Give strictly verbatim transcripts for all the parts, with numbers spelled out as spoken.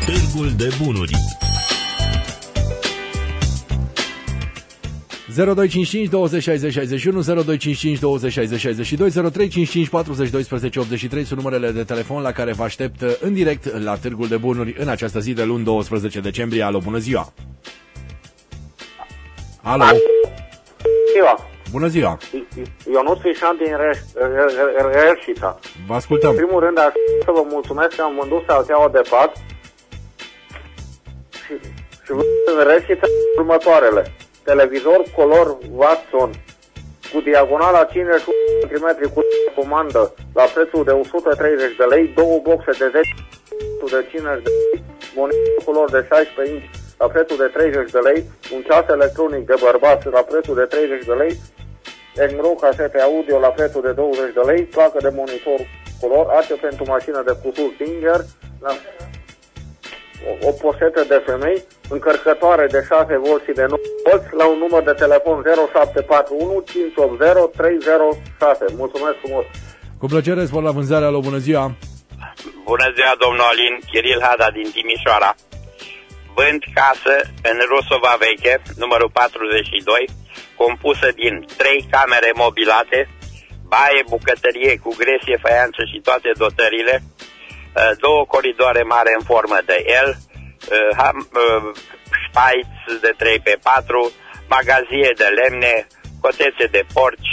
Târgul de Bunuri. zero doi cinci cinci douăzeci șaizeci șaizeci și unu, zero doi cinci cinci douăzeci șaizeci șaizeci și doi, zero trei cinci cinci patruzeci doisprezece optzeci și trei sunt numerele de telefon la care vă aștept în direct la Târgul de Bunuri în această zi de luni douăsprezece decembrie. Alo, bună ziua! Alo! Ziua! Bună ziua! Ionuț Fișan din Reșița. Vă ascultăm! În primul rând aș să vă mulțumesc că am vândut salteaua de pat și, și în Reșița următoarele. Televizor color Watson cu diagonala cincizeci și unu de centimetri cu comandă la prețul de o sută treizeci de lei, două boxe de zece de cincizeci de lei, monitor color de șaisprezece inci la prețul de treizeci de lei, un ceas electronic de bărbați la prețul de treizeci de lei, Engro casete audio la prețul de douăzeci de lei, placă de monitor color, ace pentru mașină de cusut Singer, la o, o poșetă de femei, încărcătoare de șase volți și de nouă volți la un număr de telefon zero șapte patru unu cinci opt zero trei zero șase. Mulțumesc frumos! Cu plăcere, spor la vânzare. Alo, bună ziua! Bună ziua, domnul Alin, Chiril Hada din Timișoara. Vând casă în Rusova Veche, numărul patruzeci și doi, compusă din trei camere mobilate, baie, bucătărie cu gresie, faianță și toate dotările, două coridoare mari în formă de L, șpaiț de trei pe patru, magazie de lemne, cotețe de porci,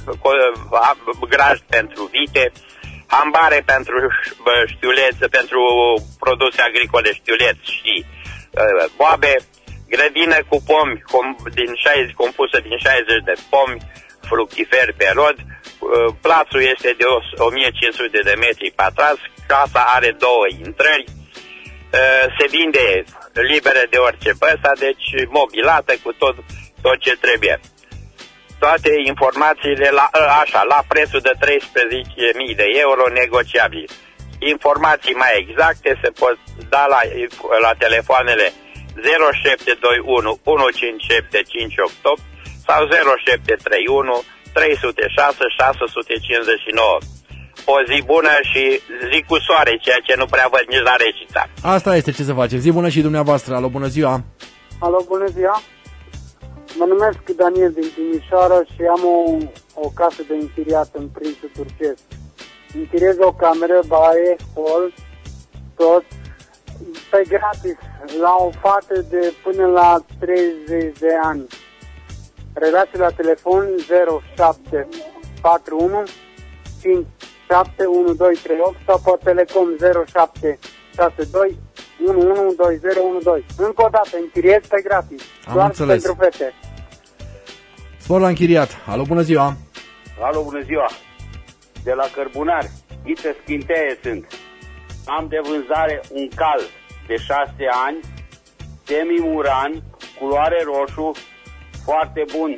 graj pentru vite, hambare pentru știulețe, pentru produse agricole, știuleți și boabe, grădină cu pomi din șaizeci, compusă din șaizeci de pomi fructiferi pe rod. Plațul este de o mie cinci sute de metri pătrați, casa are două intrări, se vinde liberă de orice păsa, deci mobilată cu tot, tot ce trebuie. Toate informațiile la, așa, la prețul de treisprezece mii de euro negociabil. Informații mai exacte se pot da la, la telefoanele zero șapte doi unu unu cinci șapte cinci opt opt sau zero șapte trei unu trei zero șase șase cinci nouă. O zi bună și zi cu soare, ceea ce nu prea văd nici la Reșița. Asta este, ce să facem. Zi bună și dumneavoastră. Alo, bună ziua! Alo, bună ziua! Mă numesc Daniel din Timișoara și am o, o casă de închiriat în Prințul Turcesc. Închiriez o cameră, baie, hol, tot, pe gratis, la o fată de până la treizeci de ani. Relație la telefon zero șapte patru unu cinci șapte unu doi trei opt sau pe Telecom zero șapte șase doi unu unu doi zero unu doi. Încă o dată, închiriez pe gratis. Am doar înțeles. Pentru fete. Spor la închiriat. Alo, bună ziua! Alo, bună ziua! De la Cărbunari, Ghiță Schinteie sunt. Am de vânzare un cal de șase ani, semi-muran, culoare roșu, foarte bun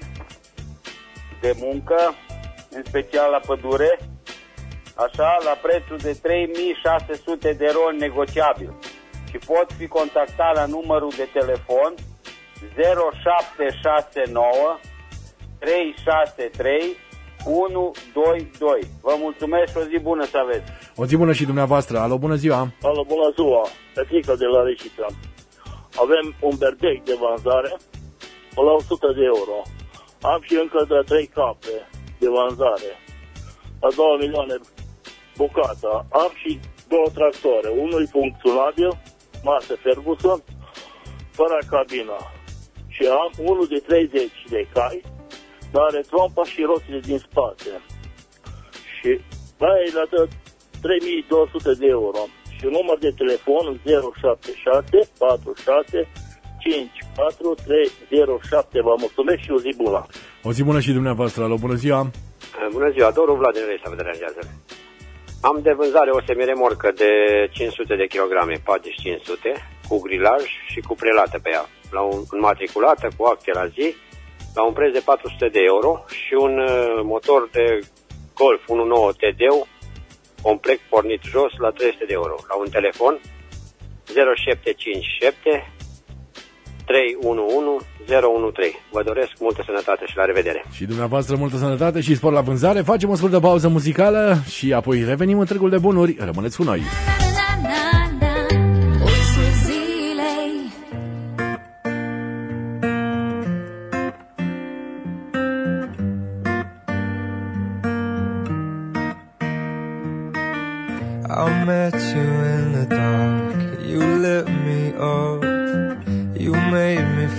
de muncă, în special la pădure, așa, la prețul de trei mii șase sute de ron negociabil. Și pot fi contactat la numărul de telefon zero șapte șase nouă trei șase trei unu doi doi. Vă mulțumesc și o zi bună să aveți. O zi bună și dumneavoastră. Alo, bună ziua! Alo, bună ziua! Petrica de la Reșița. Avem un berbec de vânzare la o sută de euro. Am și încă de trei cape de vânzare la două milioane bucata. Am și două tractoare. Unul e funcționabil, masă Ferguson, fără cabina. Și am unul de treizeci de cai, dar are trompa și roțile din spate. Și aia e la trei mii două sute de euro. Și număr de telefon zero șapte șase patru șase cinci patru trei zero șapte. Vă mulțumesc și o zi bună. O zi bună și dumneavoastră. Alo, bună ziua! Bună ziua, Doru Vlad din Reșița, vă deranjează. Am de vânzare o semiremorcă de cinci sute de kilograme, patruzeci și cinci sute, cu grilaj și cu prelată pe ea, la un, înmatriculată, cu acte la zi, la un preț de patru sute de euro și un uh, motor de Golf unu punct nouă T D-ul, complet pornit jos, la trei sute de euro, la un telefon zero șapte cinci șapte trei unu unu zero unu trei. Vă doresc multă sănătate și la revedere. Și dumneavoastră multă sănătate și spor la vânzare. Facem o scurtă pauză muzicală și apoi revenim în Târgul de Bunuri. Rămâneți cu noi. O să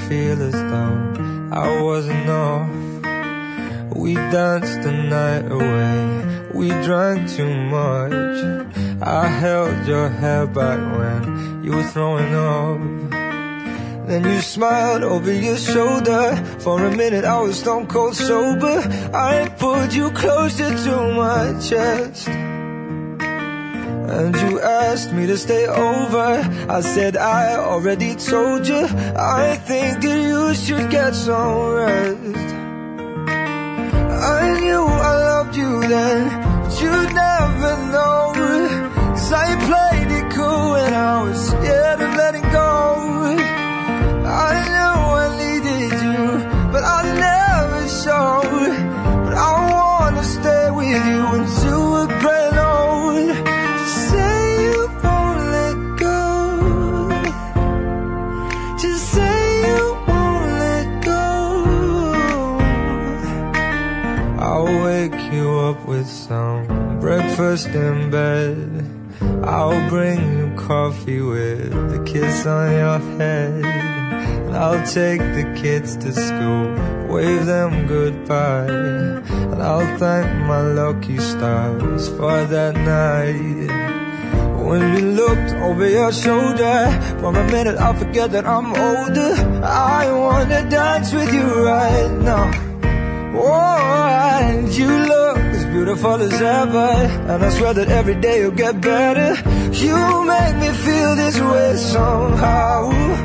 feel as though I wasn't off. We danced the night away, we drank too much. I held your hair back when you were throwing up. Then you smiled over your shoulder. For a minute I was stone cold sober. I pulled you closer to my chest, and you asked me to stay over. I said I already told you, I think that you should get some rest. I knew I loved you then, but you'd never know. 'Cause I played it cool and I was scared of letting go. I knew I needed you, but I never showed. But I wanna stay with you until we're gray and old. Just say you won't let go. Just say you won't let go. I'll wake you up with some breakfast in bed. I'll bring you coffee with a kiss on your head. I'll take the kids to school, wave them goodbye, and I'll thank my lucky stars for that night. When you looked over your shoulder, for a minute I forget that I'm older. I wanna dance with you right now. Oh, and you look as beautiful as ever, and I swear that every day you'll get better. You make me feel this way somehow.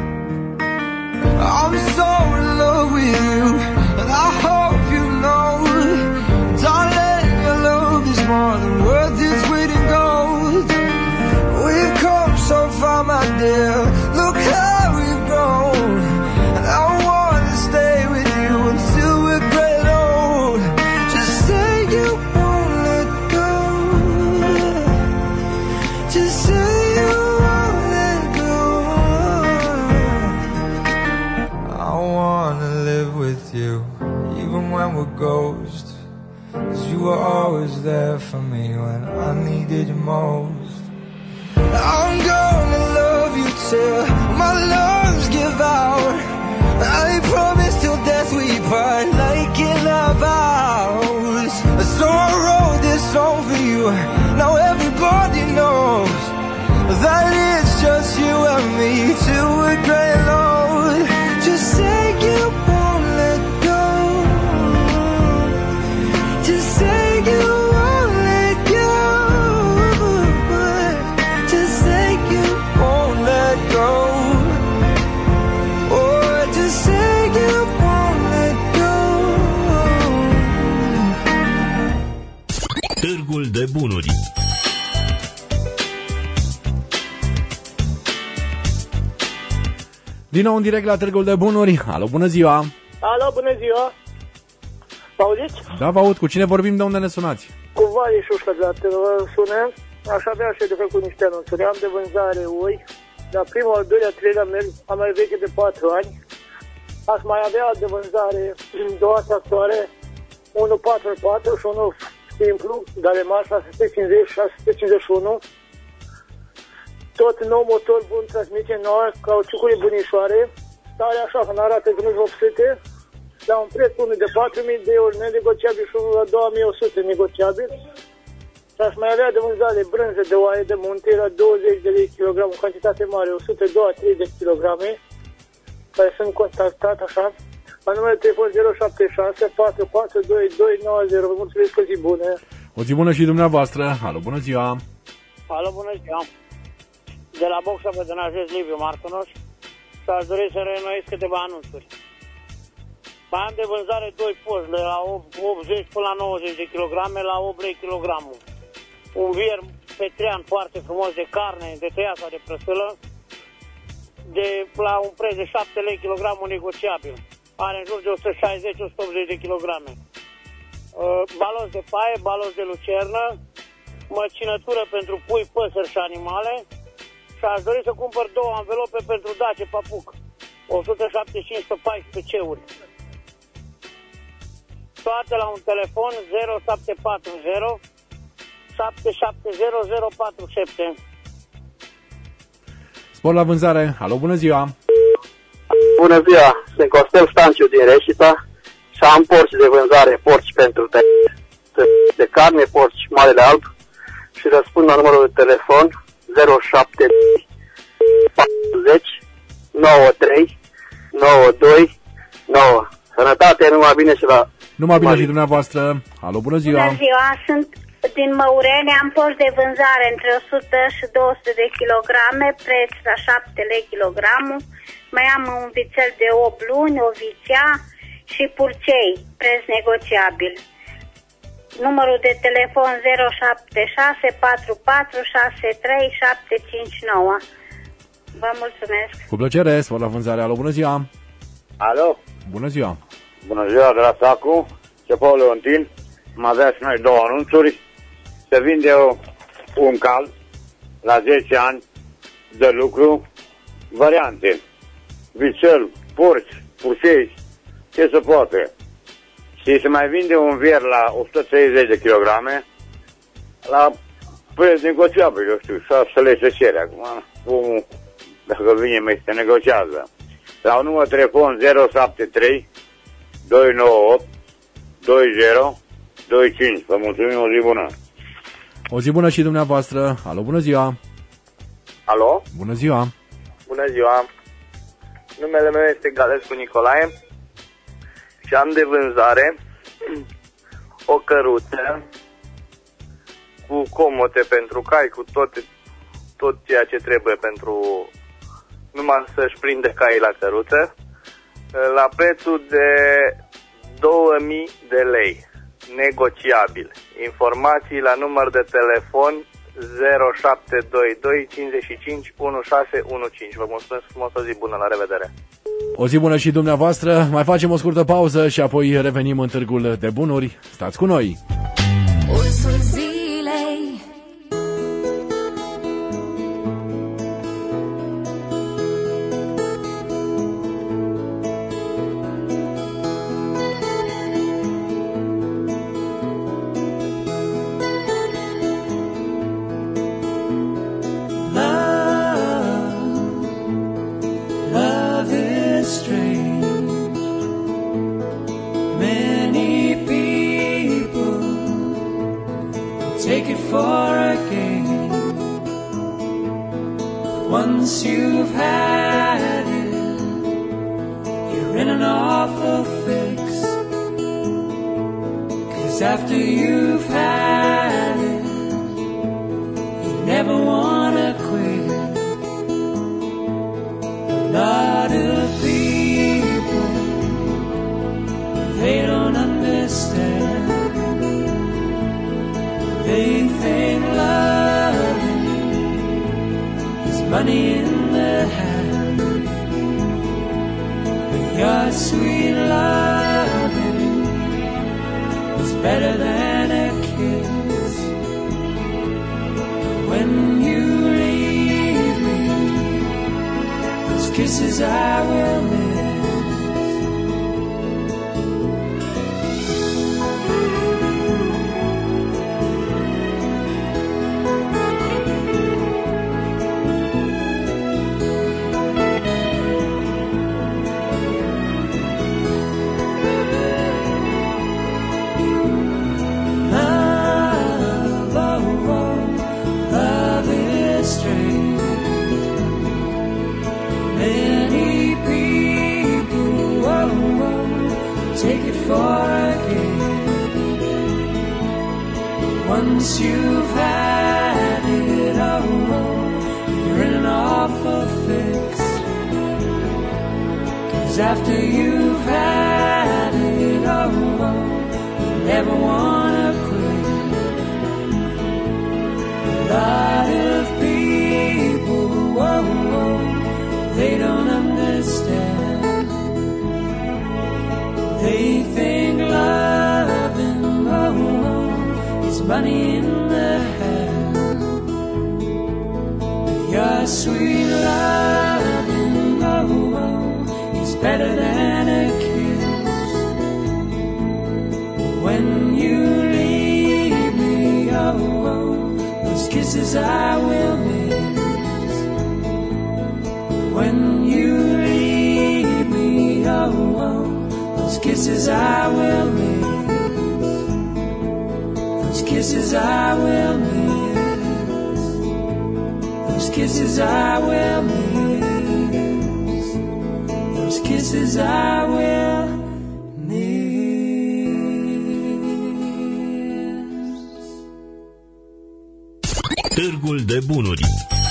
I'm so in love with you, and I hope you know, darling, your love is more than worth its weight in gold. We've come so far, my dear, look how we've grown. And I wanna stay with you until we're gray and old. Just say you won't let go. Just say you won't let go. I wanna live with you, even when we're ghosts. 'Cause you were always there for me when I needed you most. I'm gonna love you till my lungs give out. I promise till death we part, like in our vows. So I wrote this song for you, now everybody knows that it's just you and me till we're gray and old. Just say you won't let go. Just say you won't let go. Just say you won't let go. Oh, just say you won't let go. Târgul de bunuri. Din nou în direct la Târgul de Bunuri. Alo, bună ziua! Alo, bună ziua! Mă auziți? Da, vă aud. Cu cine vorbim? De unde ne sunați? Cu Vali Șușcă de la Târgul sună. Aș avea și de făcut niște anunțuri. Am de vânzare oi. La primul, al doilea, treilea merg. Am mai veche de patru ani. Aș mai avea de vânzare două tractoare. Unul patru patru și unul simplu. Dalemar șase sute cincizeci șase sute cincizeci și unu. Tot nou motor bun, transmisie nouă, cauciucuri bunișoare, stare așa că n-arată că nu-și vopsite, la un preț unul de patru mii de euro nenegociabil și unul la două mii o sută negociabil. Și aș mai avea de vânzare brânză de oaie de munte la douăzeci de lei kilogram, în cantitate mare, o sută doi trei de kilograme, care sunt contactat așa, la numele telefon zero șapte șase patru patru doi doi nouă zero. Vă mulțumesc, o zi bună! O zi bună și dumneavoastră. Alo, bună ziua! Alo, bună ziua! De la Boxa vă denajez Liviu Martonoș și aș dori să reînnoiesc câteva anunțuri. Mai am de vânzare doi poși de la optzeci până la nouăzeci de kilograme la opt lei kilogramul. Un vier petrean foarte frumos de carne, de tăiat sau de prăsâlă, de la un preț de șapte lei kilogramul negociabil. Are în jur de o sută șaizeci - o sută optzeci de kilograme. Uh, balos de paie, balos de lucernă, măcinătură pentru pui, păsări și animale. Și aș dori să cumpăr două anvelope pentru Dace Papuc, o sută șaptezeci și cinci pe paisprezece ceuri. Toate la un telefon zero șapte patru zero șapte șapte zero zero patru șapte. Spor la vânzare. Alo, bună ziua! Bună ziua, sunt Costel Stanciu din Reșița și am porci de vânzare, porci pentru de, de, de carne, porci marele alb și răspund la numărul de telefon zero șapte patruzeci nouăzeci și trei nouăzeci și doi nouă. Sănătate, numai bine și la... Numai bine și dumneavoastră. Alo, bună ziua. Bună ziua, sunt din Măurene, am porci de vânzare între o sută și două sute de kilograme, preț la șapte lei kilogramul. Mai am un vițel de opt luni, o vițea și purcei, preț negociabil. Numărul de telefon zero șapte șase patru patru șase trei șapte cinci nouă. Vă mulțumesc. Cu plăcere, spor la vânzare. Alo, bună ziua. Alo. Bună ziua. Bună ziua, de la Sacu, Cepău Leontin. Am avea și noi două anunțuri. Se vinde un cal la zece ani de lucru, variante. Vițel, porci, purcei, ce se poate. Și se mai vinde un vier la o sută treizeci de kilograme la preț negociabil, eu știu, șase lei se cere acum. Omul, dacă vine, mai se negociază. La un număr telefon zero șapte trei doi nouă opt doi zero doi cinci. Vă mulțumim, o zi bună. O zi bună și dumneavoastră. Alo, bună ziua. Alo. Bună ziua. Bună ziua. Numele meu este Galescu Nicolae și am de vânzare o căruță cu comote pentru cai, cu tot, tot ceea ce trebuie pentru numai să-și prinde caii la căruță, la prețul de două mii de lei, negociabil. Informații la număr de telefon zero șapte doi doi cincizeci și cinci unu șase unu cinci. Vă mulțumesc frumos, o zi bună, la revedere! O zi bună și dumneavoastră. Mai facem o scurtă pauză și apoi revenim în Târgul de Bunuri. Stați cu noi! Ursul zilei. Once you've had it, you're in an awful fix. 'Cause after you've had it, you never wanna quit. A lot of people, they don't understand. They think loving is money in the hand, but your sweet loving is better than a kiss. When you leave me, those kisses I will miss. Once you've had it, oh, you're in an awful fix. 'Cause after you've had it, oh, you never wanna quit. A lot of people, oh, they don't understand. They think loving, oh, is money in the hand. Your sweet loving, oh, is better than a kiss. When you leave me, oh, those kisses I will miss. When you leave me, Those kisses I will miss. Those kisses I will miss. Those kisses I will miss. Those kisses I will miss. Târgul de bunuri.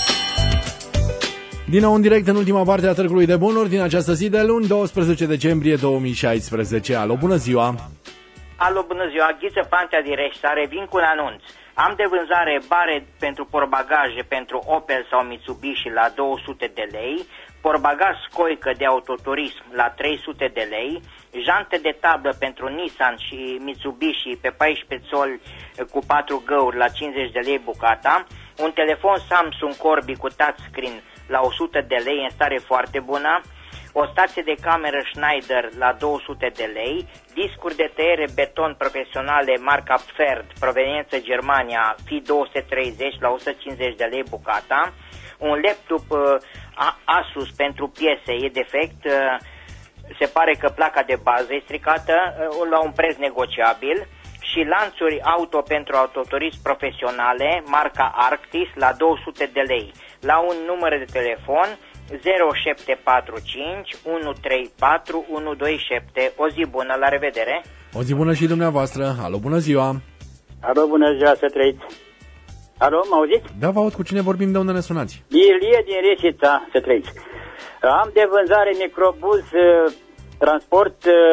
Din nou în direct în ultima parte a Târgului de Bunuri din această zi de luni, doisprezece decembrie două mii șaisprezece. Alo, bună ziua! Alo, bună ziua! Ghiță Pantea din Reșița, revin cu un anunț. Am de vânzare bare pentru portbagaje pentru Opel sau Mitsubishi la două sute de lei, portbagaj scoică de autoturism la trei sute de lei, jante de tablă pentru Nissan și Mitsubishi pe paisprezece țoli cu patru găuri la cincizeci de lei bucata, un telefon Samsung Corby cu touchscreen la o sută de lei în stare foarte bună, o stație de cameră Schneider la două sute de lei, discuri de tăiere beton profesionale marca Pferd, proveniență Germania, F I două sute treizeci la o sută cincizeci de lei bucata, un laptop uh, Asus pentru piese e defect, uh, se pare că placa de bază e stricată, uh, la un preț negociabil, și lanțuri auto pentru autoturism profesionale marca Arctis la două sute de lei, la un număr de telefon zero șapte patru cinci unu trei patru unu doi șapte. O zi bună, la revedere! O zi bună și dumneavoastră! Alo, bună ziua! Alo, bună ziua, să trăiți! Alo, mă auziți? Da, vă aud. Cu cine vorbim, de unde ne sunați? Ilie din Reșița, să trăiți! Am de vânzare microbuz transport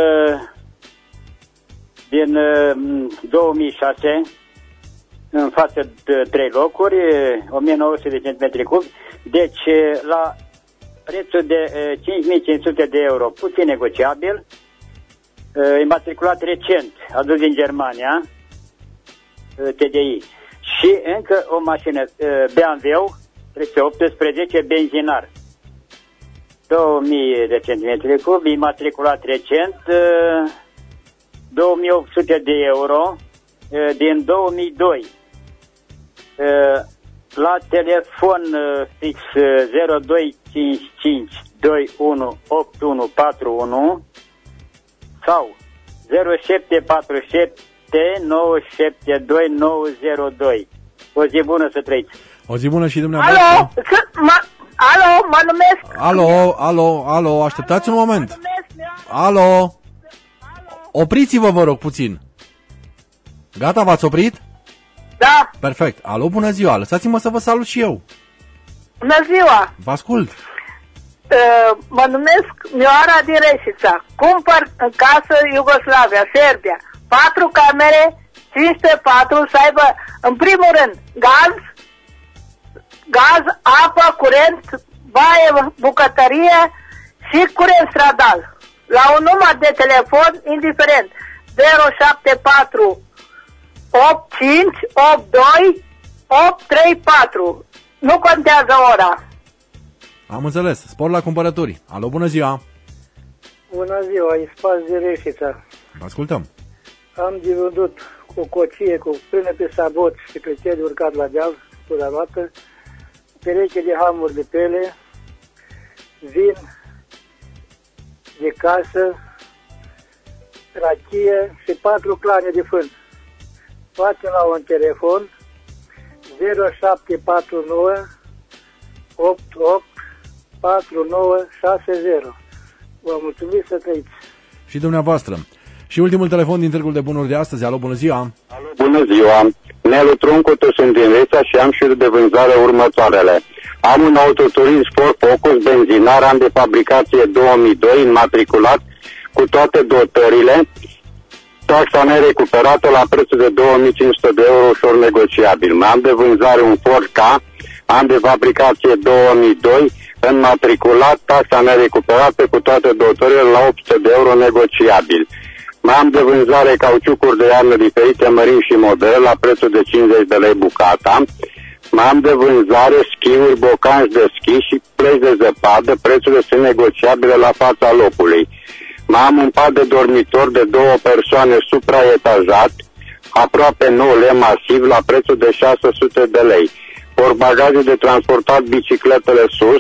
din două mii șase, în față de trei locuri, o mie nouă sute de centimetri cubi, deci la prețul de cinci mii cinci sute de euro, puțin negociabil, imatriculat recent, adus din Germania, T D I, și încă o mașină B M W trei sute optsprezece benzinar, două mii de centimetri cubi, imatriculat recent, două mii opt sute de euro, din două mii doi. La telefon fix zero doi cinci cinci doi unu opt unu patru unu sau zero șapte patru șapte nouă șapte doi nouă zero doi. O zi bună să trăiți! O zi bună și dumneavoastră! Alo, alo, mă numesc... Alo, alo, alo, așteptați un moment! Alo! Opriți-vă, vă rog, puțin! Gata, v-ați oprit? Da. Perfect. Alo, bună ziua. Lăsați-mă să vă salut și eu. Bună ziua. Vă ascult. Uh, mă numesc Mioara din Reșița. Cumpăr în casă Iugoslavia, Serbia. Patru camere, cinci pe patru, să aibă, în primul rând, gaz, gaz, apă, curent, baie, bucătărie și curent stradal. La un număr de telefon, indiferent, zero șapte patru opt cinci opt doi opt trei patru. Nu contează ora. Am înțeles. Spor la cumpărături. Alo, bună ziua. Bună ziua, Ispas de Reșița. Vă ascultăm. Am vândut o cocie cu frână pe sabot și pe de urcat la deal, pula luată, pereche de hamuri de pele, vin de casă, rachie și patru clane de fân. Facem la un telefon zero șapte patru nouă opt opt patru nouă șase zero. Vă mulțumim, să trăiți. Și dumneavoastră. Și ultimul telefon din Târgul de Bunuri de astăzi. Alo, bună ziua. Alo, bună ziua. Nelu Truncutu, sunt din Reța și am și de vânzare următoarele. Am un autoturism Ford Focus benzinar, an de fabricație două mii doi, înmatriculat cu toate dotările, taxa nerecuperată la prețul de două mii cinci sute de euro, ușor negociabil. Mai am de vânzare un Ford K, an de fabricație două mii doi, înmatriculat, taxa nerecuperată cu toate dotările la opt sute de euro, negociabil. Mai am de vânzare cauciucuri de iarnă diferite, mărimi și modele, la prețul de cincizeci de lei bucata. Mai am de vânzare schiuri, bocanci de schi și plăci de zăpadă, prețurile sunt negociabile la fața locului. Mai am un pat de dormitor de două persoane supraetajat, aproape nou, lemn masiv, la prețul de șase sute de lei. Portbagaje de transportat bicicletele sus,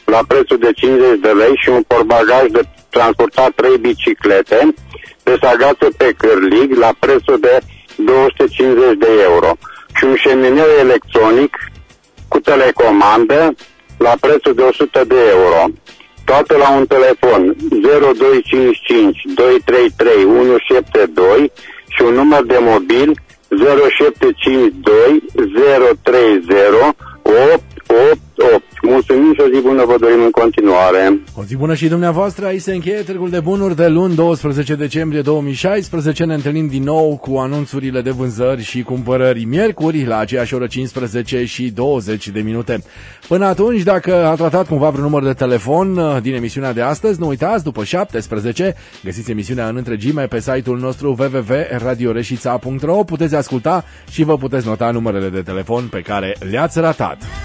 la prețul de cincizeci de lei și un portbagaj de transportat trei biciclete de sagață pe cârlig la prețul de două sute cincizeci de euro și un șemineu electronic cu telecomandă la prețul de o sută de euro. Toate la un telefon zero doi cinci cinci doi trei trei unu șapte doi și un număr de mobil zero șapte cinci doi zero trei zero opt opt opt. Mulțumim și o zi bună vă dorim în continuare. O zi bună și dumneavoastră. Aici se încheie Târgul de Bunuri de luni douăsprezece decembrie două mii șaisprezece. Ne întâlnim din nou cu anunțurile de vânzări și cumpărări miercuri la aceeași oră cincisprezece și douăzeci de minute. Până atunci, dacă a tratat cumva vreun număr de telefon din emisiunea de astăzi, nu uitați, după șaptesprezece găsiți emisiunea în întregime pe site-ul nostru w w w punct radio reșița punct r o. Puteți asculta și vă puteți nota numerele de telefon pe care le-ați ratat.